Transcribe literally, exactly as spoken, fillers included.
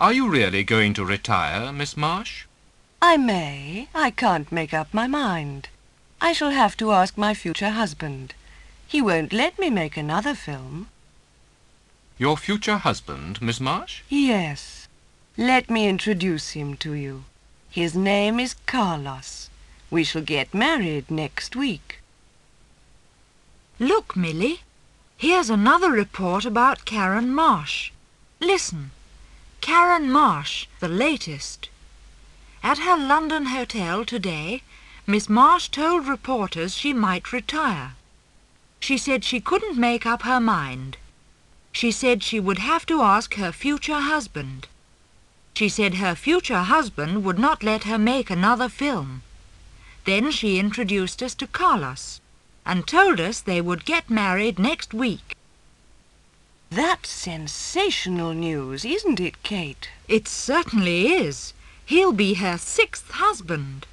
Are you really going to retire, Miss Marsh? I may. I can't make up my mind. I shall have to ask my future husband. He won't let me make another film. Your future husband, Miss Marsh? Yes. Let me introduce him to you. His name is Carlos. We shall get married next week. Look, Millie. Here's another report about Karen Marsh. Listen. Karen Marsh, the latest. At her London hotel today, Miss Marsh told reporters she might retire. She said she couldn't make up her mind. She said she would have to ask her future husband. She said her future husband would not let her make another film. Then she introduced us to Carlos and told us they would get married next week. That's sensational news, isn't it, Kate? It certainly is. He'll be her sixth husband.